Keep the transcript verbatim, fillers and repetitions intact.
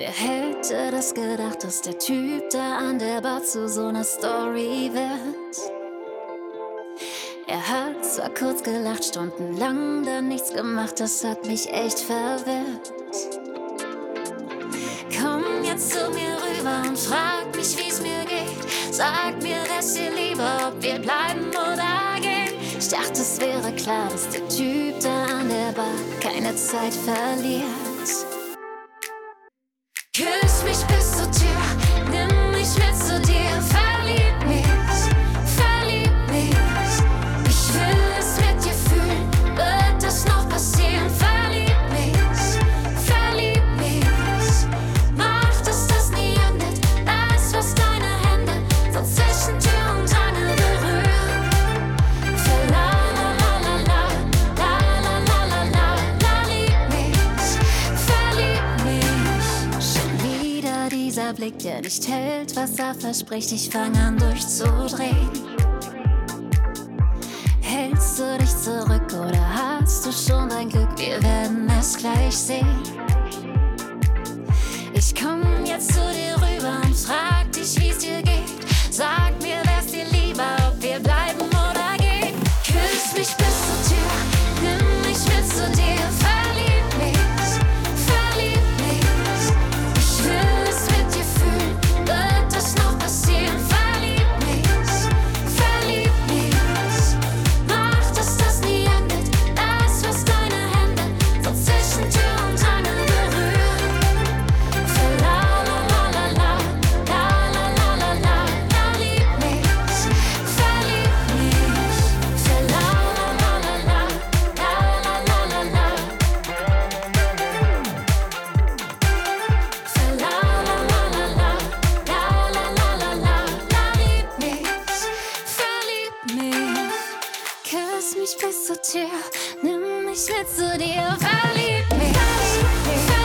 Wer hätte das gedacht, dass der Typ da an der Bar zu so ner Story wird? Er hat zwar kurz gelacht, stundenlang dann nichts gemacht, das hat mich echt verwirrt. Komm jetzt zu mir rüber und frag mich, wie's mir geht. Sag mir, wär's dir lieber, ob wir bleiben oder gehen. Ich dachte, es wäre klar, dass der Typ da an der Bar keine Zeit verliert. Küss mich bis zur Tür, nimm mich mit zu dir, verlieb mich, verlieb mich. Ich will es mit dir fühlen, wird das noch passieren? Verlieb mich, verlieb mich. Mach, dass das nie endet, das, was deine Hände so zwischen Tür und Angel berühren. Verla la la la la, la la la la la, la lieb mich, verlieb mich. Schon wieder dieser Blick, der nicht hält, was er verspricht, ich fang an durchzudrehen. Hältst du dich zurück oder hast du schon dein Glück? Wir werden es gleich sehen. Ich komm jetzt zu dir rüber und frag dich, wie's dir geht. Sag mir, wär's dir lieber, ob wir bleiben oder gehen. Küss mich bis zur Tür, nimm mich mit zu dir, verlieb mich, verlieb mich. Ich will es mit dir fühlen, wird das noch passieren? Verlieb mich, verlieb mich. Mach, dass das nie endet, das, was deine Hände so zwischen Tür und Angel berühren. Verla la la la la, la la la la la, la lieb mich, verlieb mich. Verla la la la la, la la la la la. Verla la la la la, la la la la la, la lieb mich, verlieb mich. Küss mich bis zur Tür, nimm mich mit zu dir, verlieb mich, verlieb mich.